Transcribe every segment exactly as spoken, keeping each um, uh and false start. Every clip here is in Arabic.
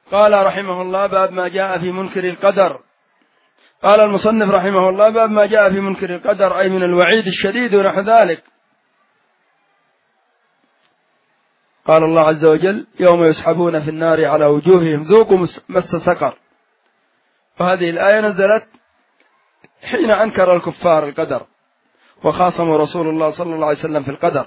قال رحمه الله: باب ما جاء في منكر القدر. قال المصنف رحمه الله: باب ما جاء في منكر القدر، أي من الوعيد الشديد ونحو ذلك. قال الله عز وجل: يوم يسحبون في النار على وجوههم ذوقوا مس سقر. وهذه الآية نزلت حين أنكر الكفار القدر وخاصموا رسول الله صلى الله عليه وسلم في القدر.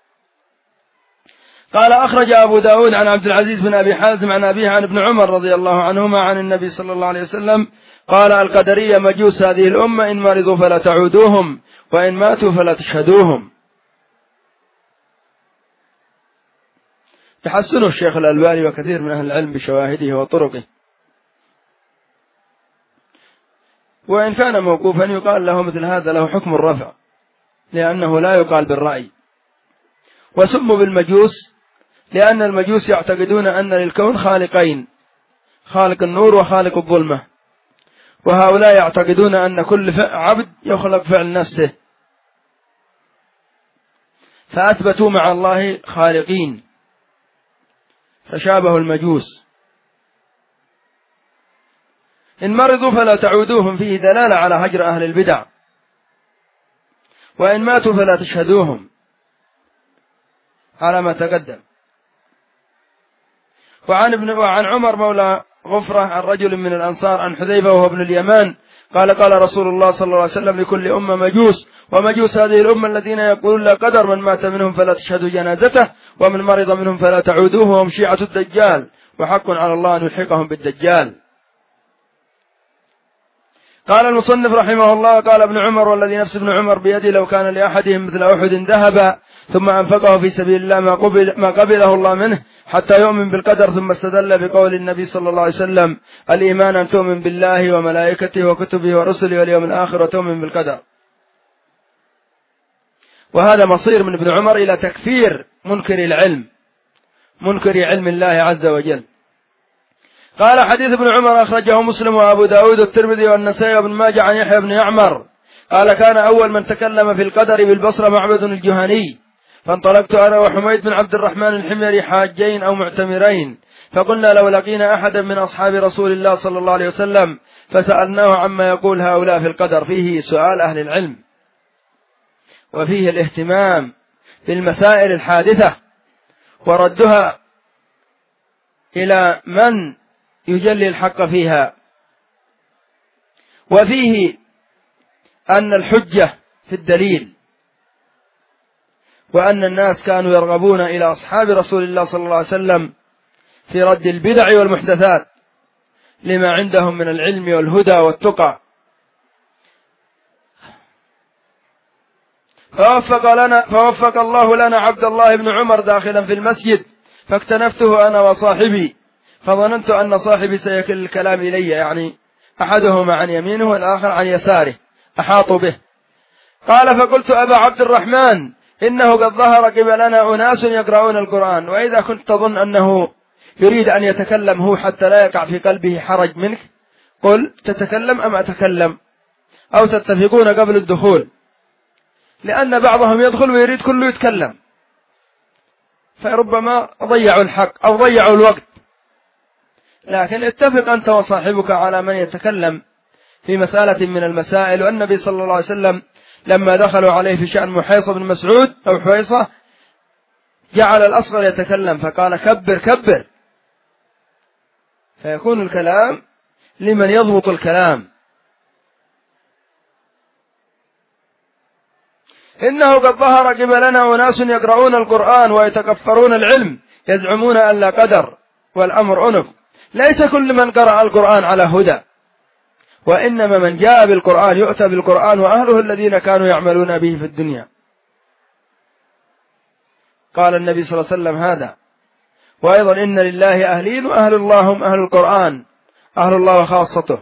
قال: أخرج أبو داود عن عبد العزيز بن أبي حازم عن أبيه عن ابن عمر رضي الله عنهما عن النبي صلى الله عليه وسلم قال: القدرية مجوس هذه الأمة، إن مرضوا فلا تعودوهم، وإن ماتوا فلا تشهدوهم. يحسنه الشيخ الألباني وكثير من أهل العلم بشواهده وطرقه، وإن كان موقوفا يقال له مثل هذا له حكم الرفع، لأنه لا يقال بالرأي. وسموا بالمجوس لأن المجوس يعتقدون أن للكون خالقين، خالق النور وخالق الظلمة، وهؤلاء يعتقدون أن كل عبد يخلق فعل نفسه، فأثبتوا مع الله خالقين، فشابهوا المجوس. إن مرضوا فلا تعودوهم فيه دلالة على هجر أهل البدع، وإن ماتوا فلا تشهدوهم على ما تقدم. وعن ابن وعن عمر مولى غفرة عن رجل من الأنصار عن حذيفة وهو ابن اليمان قال: قال رسول الله صلى الله عليه وسلم: لكل أمة مجوس، ومجوس هذه الأمة الذين يقولون لا قدر، من مات منهم فلا تشهدوا جنازته، ومن مرض منهم فلا تعودوه، وهم شيعة الدجال، وحق على الله أن يلحقهم بالدجال. قال المصنف رحمه الله: قال ابن عمر: والذي نفس ابن عمر بيده لو كان لأحدهم مثل أحد ذهبا ثم أنفقه في سبيل الله ما, قبل ما قبله الله منه حتى يؤمن بالقدر، ثم استدل بقول النبي صلى الله عليه وسلم: الإيمان أن تؤمن بالله وملائكته وكتبه ورسله واليوم الآخر وتؤمن بالقدر. وهذا مصير من ابن عمر إلى تكفير منكر العلم، منكر علم الله عز وجل. قال: حديث ابن عمر أخرجه مسلم وأبو داود والترمذي والنسائي وابن ماجه عن يحيى بن يعمر قال: كان أول من تكلم في القدر بالبصرة معبد الجهني، فانطلقت أنا وحميد بن عبد الرحمن الحميري حاجين أو معتمرين، فقلنا لو لقينا أحدا من أصحاب رسول الله صلى الله عليه وسلم فسألناه عما يقول هؤلاء في القدر. فيه سؤال أهل العلم، وفيه الاهتمام بالمسائل الحادثة وردها إلى من يجلي الحق فيها، وفيه أن الحجة في الدليل، وأن الناس كانوا يرغبون إلى أصحاب رسول الله صلى الله عليه وسلم في رد البدع والمحدثات لما عندهم من العلم والهدى والتقى. فوفق, لنا فوفق الله لنا عبد الله بن عمر داخلا في المسجد، فاكتنفته أنا وصاحبي، فظننت أن صاحبي سيكل الكلام إلي، يعني أحدهما عن يمينه والآخر عن يساره، أحاطوا به. قال: فقلت: أبا عبد الرحمن، إنه قد ظهر قبلنا أناس يقرؤون القرآن، وإذا كنت تظن أنه يريد أن يتكلم هو حتى لا يقع في قلبه حرج منك، قل: تتكلم أم أتكلم، أو تتفقون قبل الدخول، لأن بعضهم يدخل ويريد كله يتكلم، فربما ضيعوا الحق أو ضيعوا الوقت. لكن اتفق أنت وصاحبك على من يتكلم في مسألة من المسائل. والنبي صلى الله عليه وسلم لما دخلوا عليه في شأن محيصة بن مسعود أو حويصة جعل الأصغر يتكلم، فقال: كبر كبر، فيكون الكلام لمن يضبط الكلام. إنه قد ظهر قبلنا أناس يقرؤون القرآن ويتكفرون العلم، يزعمون أن لا قدر والأمر أنف. ليس كل من قرأ القرآن على هدى، وإنما من جاء بالقرآن يؤتى بالقرآن وأهله الذين كانوا يعملون به في الدنيا. قال النبي صلى الله عليه وسلم هذا. وأيضا: إن لله أهلين، وأهل الله هم أهل القرآن، أهل الله وخاصته.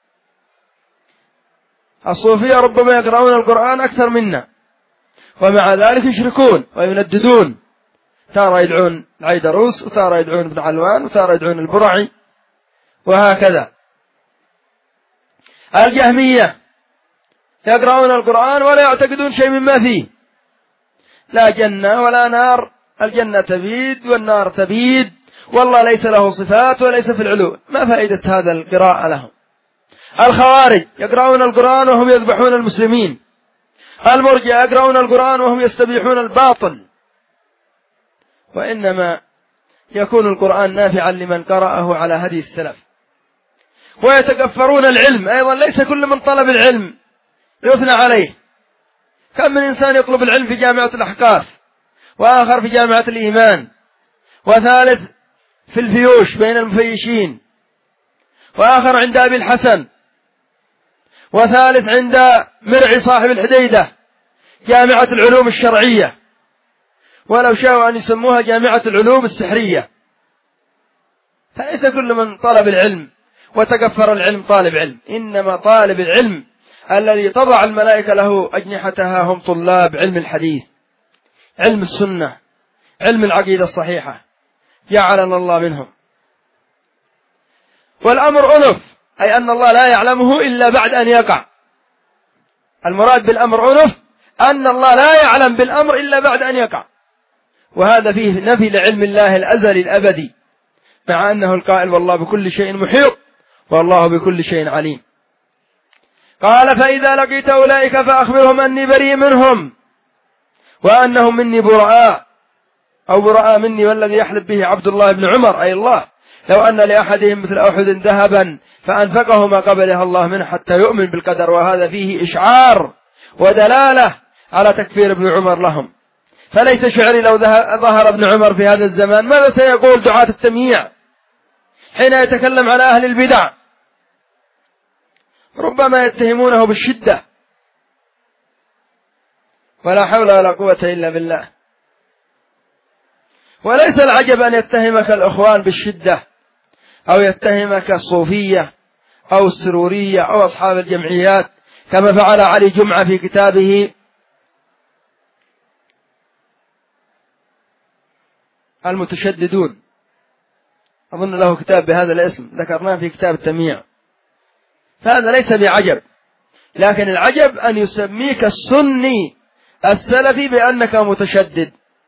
الصوفية ربما يقرؤون القرآن أكثر منا، ومع ذلك يشركون وينددون، تارة يدعون العيدروس، وتارة يدعون ابن علوان، وتارة يدعون البرعي، وهكذا. الجهمية يقرؤون القرآن ولا يعتقدون شيء مما فيه، لا جنة ولا نار، الجنة تبيد والنار تبيد، والله ليس له صفات وليس في العلو، ما فائدة هذا القراءة لهم؟ الخوارج يقرؤون القرآن وهم يذبحون المسلمين، المرجئة يقرؤون القرآن وهم يستبيحون الباطل. وإنما يكون القرآن نافعا لمن قرأه على هدي السلف. ويتكفرون العلم أيضا، ليس كل من طلب العلم يثنى عليه. كم من إنسان يطلب العلم في جامعة الأحقاف، وآخر في جامعة الإيمان، وثالث في الفيوش بين المفيشين، وآخر عند أبي الحسن، وثالث عند مرعي صاحب الحديدة جامعة العلوم الشرعية، ولو شاءوا أن يسموها جامعة العلوم السحرية. فليس كل من طلب العلم وتكفر العلم طالب علم، إنما طالب العلم الذي تضع الملائكة له أجنحتها هم طلاب علم الحديث، علم السنة، علم العقيدة الصحيحة، جعلنا الله منهم. والأمر أنف، أي أن الله لا يعلمه إلا بعد أن يقع. المراد بالأمر أنف أن الله لا يعلم بالأمر إلا بعد أن يقع، وهذا فيه نفي لعلم الله الأزلي الأبدي، مع أنه القائل والله بكل شيء محيط والله بكل شيء عليم. قال فإذا لقيت أولئك فأخبرهم أني بريء منهم وأنهم مني براء، أو براء مني والذي يحلف به عبد الله بن عمر أي الله، لو أن لأحدهم مثل أحد ذهبا فأنفقه ما قبله الله منه حتى يؤمن بالقدر. وهذا فيه إشعار ودلالة على تكفير ابن عمر لهم. فليس شعري لو ظهر ابن عمر في هذا الزمان ماذا سيقول دعاة التمييع حين يتكلم على أهل البدع؟ ربما يتهمونه بالشدة، ولا حول ولا قوة إلا بالله. وليس العجب أن يتهمك الأخوان بالشدة، أو يتهمك الصوفية أو السرورية أو أصحاب الجمعيات، كما فعل علي جمعة في كتابه المتشددون، أظن له كتاب بهذا الاسم ذكرناه في كتاب التمييع. فهذا ليس بعجب، لكن العجب أن يسميك السني السلفي بأنك متشدد.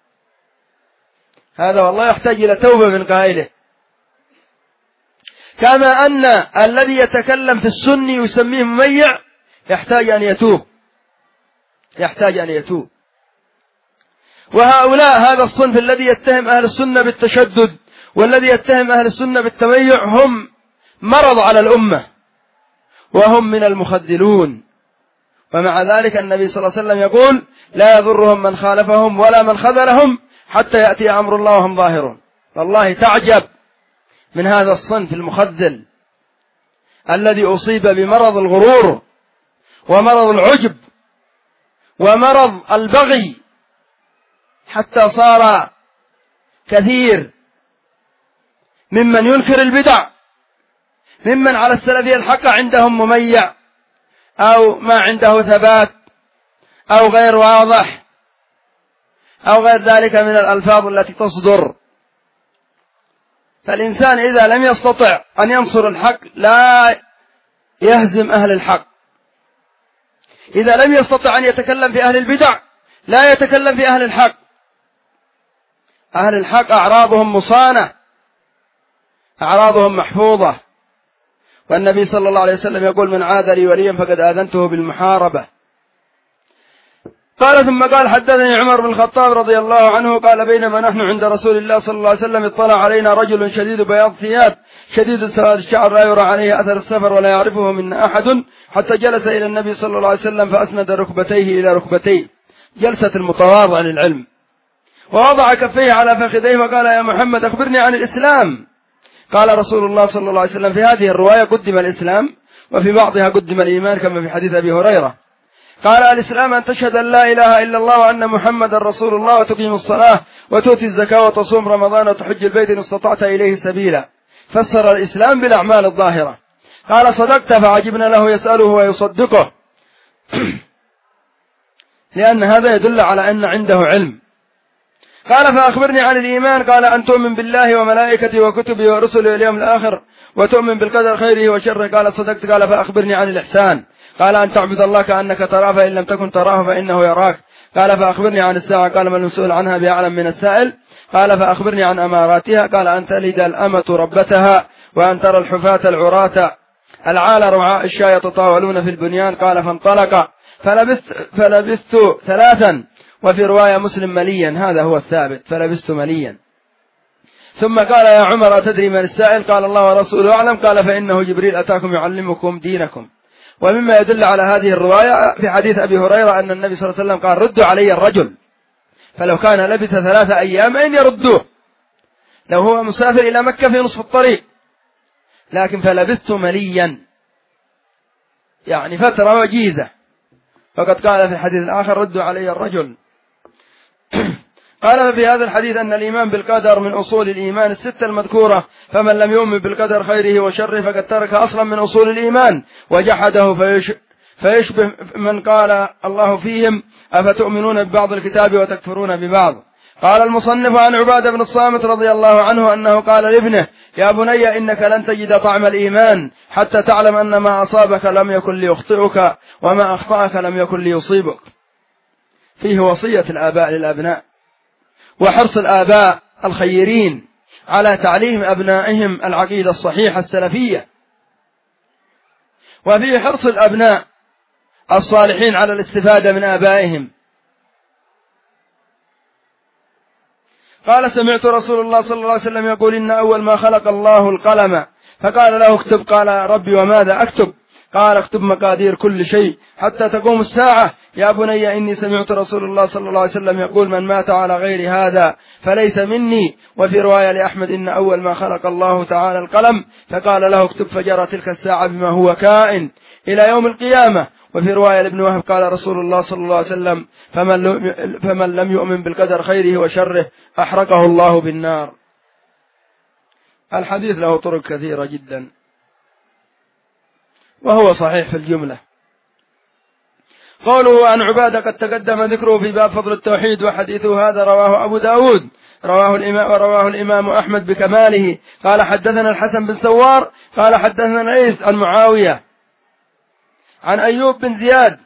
هذا والله يحتاج إلى توبة من قائله. كما أن الذي يتكلم في السني يسميه مميع يحتاج أن يتوب، يحتاج أن يتوب. وهؤلاء هذا الصنف الذي يتهم أهل السنة بالتشدد والذي يتهم أهل السنة بالتميع هم مرض على الأمة، وهم من المخذلون. ومع ذلك النبي صلى الله عليه وسلم يقول لا يضرهم من خالفهم ولا من خذلهم حتى يأتي أمر الله وهم ظاهرون. والله تعجب من هذا الصنف المخذل الذي أصيب بمرض الغرور ومرض العجب ومرض البغي، حتى صار كثير ممن ينكر البدع ممن على السلفية الحق عندهم مميع أو ما عنده ثبات أو غير واضح أو غير ذلك من الألفاظ التي تصدر. فالإنسان إذا لم يستطع أن ينصر الحق لا يهزم أهل الحق، إذا لم يستطع أن يتكلم في أهل البدع لا يتكلم في أهل الحق. أهل الحق أعراضهم مصانة، أعراضهم محفوظة. والنبي صلى الله عليه وسلم يقول من عاد لي وليا فقد آذنته بالمحاربة. قال ثم قال حدثني عمر بن الخطاب رضي الله عنه قال بينما نحن عند رسول الله صلى الله عليه وسلم اطلع علينا رجل شديد بياض ثياب شديد سواد الشعر لا يرى عليه أثر السفر ولا يعرفه منا أحد، حتى جلس إلى النبي صلى الله عليه وسلم فأسند ركبتيه إلى ركبتيه جلسة المتواضع للعلم، ووضع كفيه على فخذيه وقال يا محمد أخبرني عن الإسلام. قال رسول الله صلى الله عليه وسلم في هذه الرواية قدم الإسلام وفي بعضها قدم الإيمان كما في حديث أبي هريرة. قال الإسلام أن تشهد أن لا إله إلا الله وأن محمد رسول الله وتقيم الصلاة وتؤتي الزكاة وتصوم رمضان وتحج البيت إن استطعت إليه سبيلا. فسر الإسلام بالأعمال الظاهرة. قال صدقت، فعجبنا له يسأله ويصدقه لأن هذا يدل على أن عنده علم. قال فأخبرني عن الإيمان. قال أن تؤمن بالله وملائكته وكتبه ورسله واليوم الآخر وتؤمن بالقدر خيره وشره. قال صدقت. قال فأخبرني عن الإحسان. قال أن تعبد الله كأنك تراه فإن لم تكن تراه فإنه يراك. قال فأخبرني عن الساعة. قال ما المسؤول عنها بأعلم من السائل. قال فأخبرني عن أماراتها. قال أن تلد الأمة ربتها، وأن ترى الحفاة العراة العال رعاء الشاة يتطاولون في البنيان. قال فانطلق فلبست, فلبست ثلاثا، وفي رواية مسلم مليا، هذا هو الثابت، فلبست مليا. ثم قال يا عمر أتدري من السائل؟ قال الله ورسوله أعلم. قال فإنه جبريل أتاكم يعلمكم دينكم. ومما يدل على هذه الرواية في حديث أبي هريرة أن النبي صلى الله عليه وسلم قال ردوا علي الرجل، فلو كان لبث ثلاثة أيام أين يردوه؟ لو هو مسافر إلى مكة في نصف الطريق، لكن فلبثت مليا يعني فترة وجيزة. فقد قال في الحديث الآخر ردوا علي الرجل. قال في هذا الحديث أن الإيمان بالقدر من أصول الإيمان الستة المذكورة، فمن لم يؤمن بالقدر خيره وشره فقد ترك أصلا من أصول الإيمان وجحده، فيش فيشبه من قال الله فيهم أفتؤمنون ببعض الكتاب وتكفرون ببعض. قال المصنف عن عبادة بن الصامت رضي الله عنه أنه قال لابنه يا بني إنك لن تجد طعم الإيمان حتى تعلم أن ما أصابك لم يكن ليخطئك، وما أخطأك لم يكن ليصيبك. فيه وصية الآباء للأبناء، وحرص الآباء الخيرين على تعليم أبنائهم العقيدة الصحيحة السلفية، وفيه حرص الأبناء الصالحين على الاستفادة من آبائهم. قال سمعت رسول الله صلى الله عليه وسلم يقول إن أول ما خلق الله القلم، فقال له اكتب. قال ربي وماذا أكتب؟ قال اكتب مقادير كل شيء حتى تقوم الساعة. يا بني إني سمعت رسول الله صلى الله عليه وسلم يقول من مات على غير هذا فليس مني. وفي رواية لأحمد إن أول ما خلق الله تعالى القلم، فقال له اكتب، فجرى تلك الساعة بما هو كائن إلى يوم القيامة. وفي رواية لابن وهب قال رسول الله صلى الله عليه وسلم فمن, فمن لم يؤمن بالقدر خيره وشره أحرقه الله بالنار. الحديث له طرق كثيرة جدا وهو صحيح في الجملة. قوله عن عبادة قد تقدم ذكره في باب فضل التوحيد، وحديثه هذا رواه أبو داود رواه الإمام ورواه الإمام أحمد بكماله. قال حدثنا الحسن بن سوار قال حدثنا العيس عن معاوية عن أيوب بن زياد،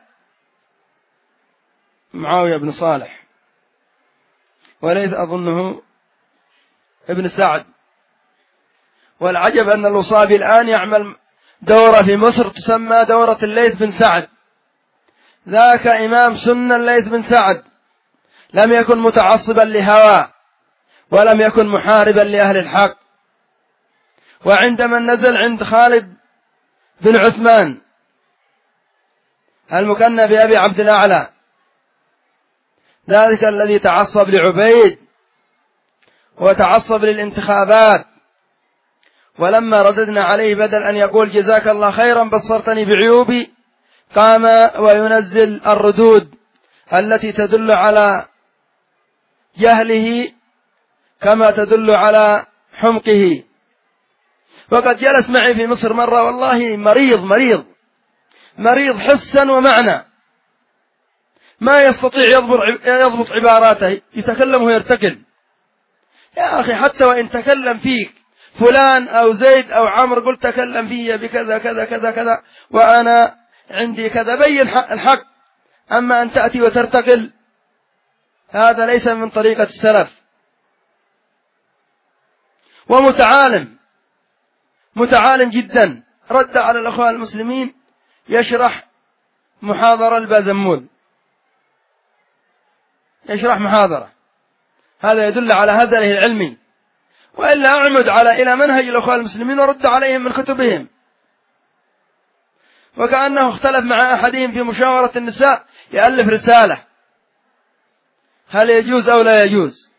معاوية بن صالح، وليس أظنه ابن سعد. والعجب أن الوصابي الآن يعمل دورة في مصر تسمى دورة الليث بن سعد. ذاك إمام سنة الليث بن سعد لم يكن متعصبا لهوى، ولم يكن محاربا لأهل الحق. وعندما نزل عند خالد بن عثمان المكنى بأبي عبد الأعلى، ذلك الذي تعصب لعبيد وتعصب للانتخابات، ولما رددنا عليه بدل أن يقول جزاك الله خيرا بصرتني بعيوبي، قام وينزل الردود التي تدل على جهله كما تدل على حمقه. وقد جلس معي في مصر مرة والله مريض مريض مريض حسا ومعنى، ما يستطيع يضبط عباراته، يتكلم ويرتكل. يا أخي حتى وإن تكلم فيك فلان أو زيد أو عمرو قلت تكلم فيه بكذا كذا كذا كذا وأنا عندي كذا، بين الحق. أما أن تأتي وترتقل هذا ليس من طريقة السلف. ومتعالم متعالم جدا، رد على الأخوان المسلمين يشرح محاضرة البازمول، يشرح محاضرة، هذا يدل على هذله العلمي. وإلا أعمد على إلى منهج الأخوان المسلمين ورد عليهم من كتبهم. وكأنه اختلف مع أحدهم في مشاورة النساء يألف رسالة هل يجوز أو لا يجوز.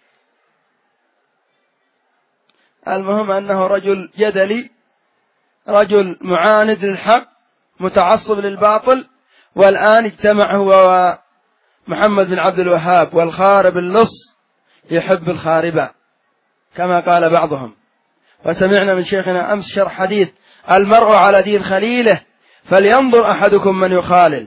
المهم أنه رجل جدلي، رجل معاند للحق، متعصب للباطل. والآن اجتمع هو ومحمد بن عبد الوهاب والخارب اللص يحب الخاربة كما قال بعضهم. وسمعنا من شيخنا أمس شرح حديث المرء على دين خليله فلينظر أحدكم من يخالل.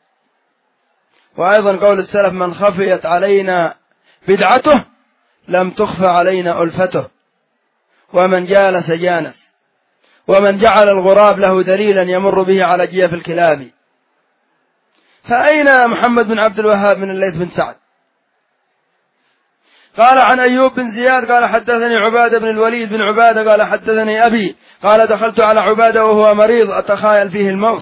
وأيضا قول السلف من خفيت علينا بدعته لم تخفى علينا ألفته، ومن جالس جانس، ومن جعل الغراب له دليلا يمر به على جيف الكلاب. فأين محمد بن عبد الوهاب من الليث بن سعد؟ قال عن أيوب بن زياد قال حدثني عبادة بن الوليد بن عبادة قال حدثني أبي قال دخلت على عبادة وهو مريض أتخايل فيه الموت،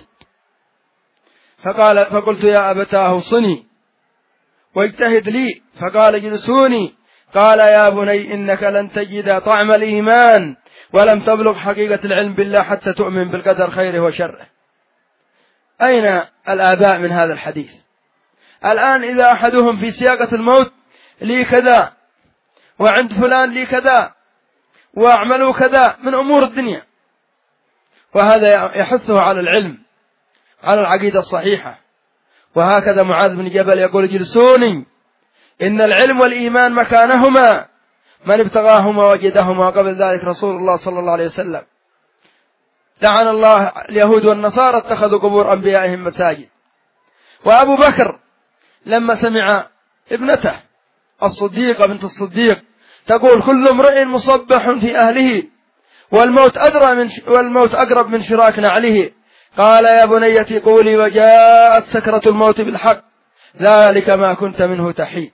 فقال فقلت يا أبتاه اوصني واجتهد لي، فقال اجلسوني. قال يا بني إنك لن تجد طعم الإيمان ولم تبلغ حقيقة العلم بالله حتى تؤمن بالقدر خيره وشره. أين الآباء من هذا الحديث؟ الآن إذا أحدهم في سياقة الموت لي كذا وعند فلان لي كذا وأعملوا كذا من أمور الدنيا، وهذا يحثه على العلم على العقيدة الصحيحة. وهكذا معاذ بن جبل يقول اجلسوني إن العلم والإيمان مكانهما من ابتغاهما وجدهما. قبل ذلك رسول الله صلى الله عليه وسلم لعن الله اليهود والنصارى اتخذوا قبور أنبيائهم مساجد. وأبو بكر لما سمع ابنته الصديقة بنت الصديق تقول كل امرئ مصبح في أهله والموت أدرى من والموت أقرب من شراك نعله، قال يا بنيتي قولي وجاءت سكرة الموت بالحق ذلك ما كنت منه تحيد.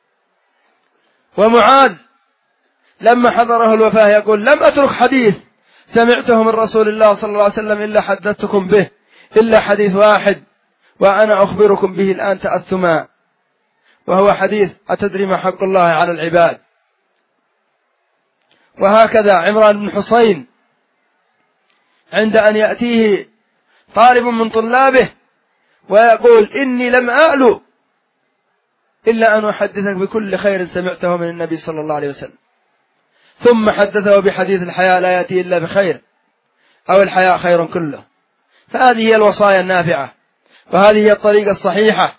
ومعاذ لما حضره الوفاة يقول لم أترك حديث سمعته من رسول الله صلى الله عليه وسلم إلا حدثتكم به إلا حديث واحد وأنا أخبركم به الآن تأثما، وهو حديث أتدري ما حق الله على العباد. وهكذا عمران بن حصين عند أن يأتيه طالب من طلابه ويقول إني لم أألو إلا أن أحدثك بكل خير سمعته من النبي صلى الله عليه وسلم، ثم حدثه بحديث الحياء لا يأتي إلا بخير أو الحياء خير كله. فهذه هي الوصايا النافعة وهذه هي الطريقة الصحيحة.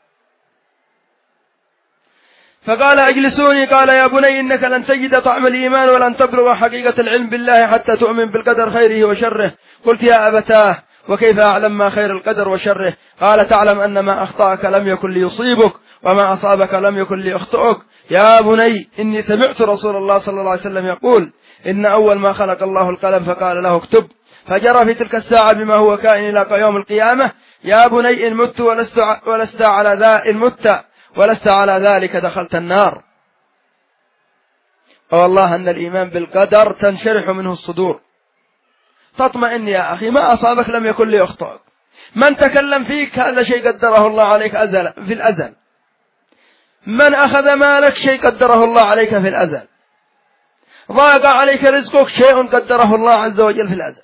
فقال اجلسوني قال يا بني إنك لن تجد طعم الإيمان ولن تبلغ حقيقة العلم بالله حتى تؤمن بالقدر خيره وشره. قلت يا أبتاه وكيف أعلم ما خير القدر وشره؟ قال تعلم أن ما أخطأك لم يكن ليصيبك وما أصابك لم يكن ليخطئك. يا بني إني سمعت رسول الله صلى الله عليه وسلم يقول إن أول ما خلق الله القلم فقال له اكتب، فجرى في تلك الساعة بما هو كائن إلى يوم القيامة. يا بني إن مت ولست, ولست على ذا إن مت ولست على ذلك دخلت النار. والله أن الإيمان بالقدر تنشرح منه الصدور، تطمئن يا أخي ما أصابك لم يكن ليخطئك، من تكلم فيك هذا شيء قدره الله عليك أزل في الأزل، من أخذ مالك شيء قدره الله عليك في الأزل، ضاق عليك رزقك شيء قدره الله عز وجل في الأزل.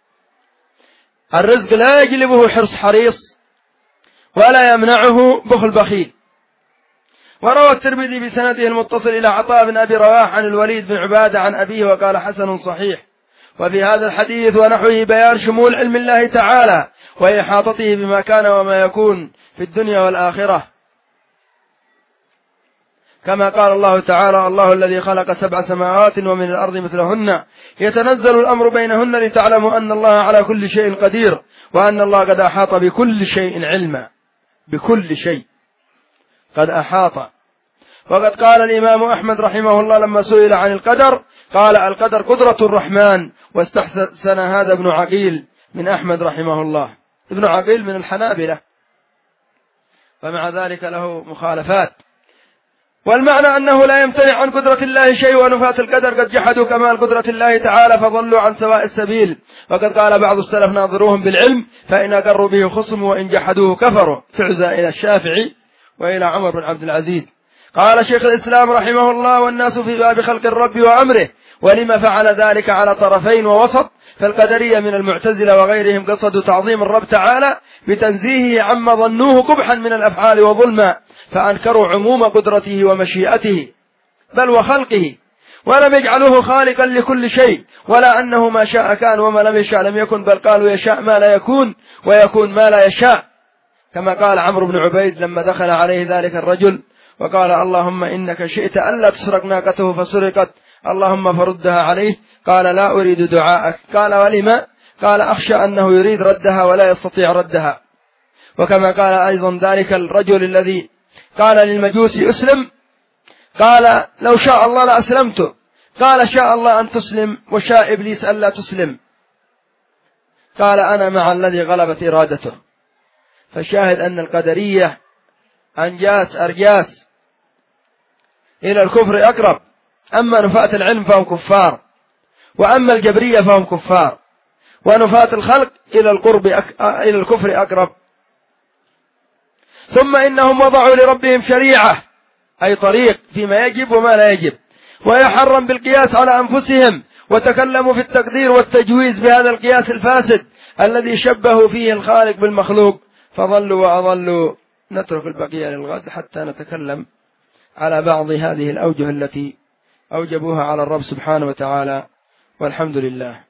الرزق لا يجلبه حرص حريص ولا يمنعه بخل بخيل. وروى الترمذي بسنده المتصل إلى عطاء بن أبي رواح عن الوليد بن عبادة عن أبيه وقال حسن صحيح. وفي هذا الحديث ونحوه بيان شمول علم الله تعالى وإحاطته بما كان وما يكون في الدنيا والآخرة، كما قال الله تعالى الله الذي خلق سبع سماوات ومن الأرض مثلهن يتنزل الأمر بينهن لتعلموا أن الله على كل شيء قدير وأن الله قد أحاط بكل شيء علما، بكل شيء قد أحاط. وقد قال الإمام أحمد رحمه الله لما سئل عن القدر قال القدر قدرة الرحمن، واستحسن هذا ابن عقيل من أحمد رحمه الله. ابن عقيل من الحنابلة فمع ذلك له مخالفات. والمعنى أنه لا يمتنع عن قدرة الله شيء، ونفاة القدر قد جحدوا كمال قدرة الله تعالى فضلوا عن سواء السبيل. وقد قال بعض السلف ناظروهم بالعلم فإن أقروا به خصموا وإن جحدوه كفروا، تعزى إلى الشافعي وإلى عمر بن عبد العزيز. قال شيخ الإسلام رحمه الله والناس في باب خلق الرب وأمره، ولما فعل ذلك على طرفين ووسط، فالقدرية من المعتزلة وغيرهم قصدوا تعظيم الرب تعالى بتنزيهه عما ظنوه قبحا من الأفعال وظلما، فأنكروا عموم قدرته ومشيئته بل وخلقه، ولم يجعلوه خالقا لكل شيء، ولا أنه ما شاء كان وما لم يشاء لم يكن، بل قالوا يشاء ما لا يكون ويكون ما لا يشاء، كما قال عمرو بن عبيد لما دخل عليه ذلك الرجل وقال اللهم إنك شئت ألا تسرق ناقته فسرقت اللهم فردها عليه، قال لا أريد دعاءك. قال ولما؟ قال أخشى أنه يريد ردها ولا يستطيع ردها. وكما قال أيضا ذلك الرجل الذي قال للمجوس أسلم، قال لو شاء الله لأسلمت، قال شاء الله أن تسلم وشاء إبليس ألا تسلم، قال أنا مع الذي غلبت إرادته. فشاهد أن القدرية أنجاس أرجاس إلى الكفر أقرب. أما نفاة العلم فهم كفار، وأما الجبرية فهم كفار، ونفاة الخلق إلى القرب أك... إلى الكفر أقرب. ثم إنهم وضعوا لربهم شريعة، أي طريق فيما يجب وما لا يجب، ويحرم بالقياس على أنفسهم، وتكلموا في التقدير والتجويز بهذا القياس الفاسد الذي شبهوا فيه الخالق بالمخلوق، فضلوا وأضلوا. نترك البقية للغد حتى نتكلم على بعض هذه الأوجه التي أوجبوها على الرب سبحانه وتعالى، والحمد لله.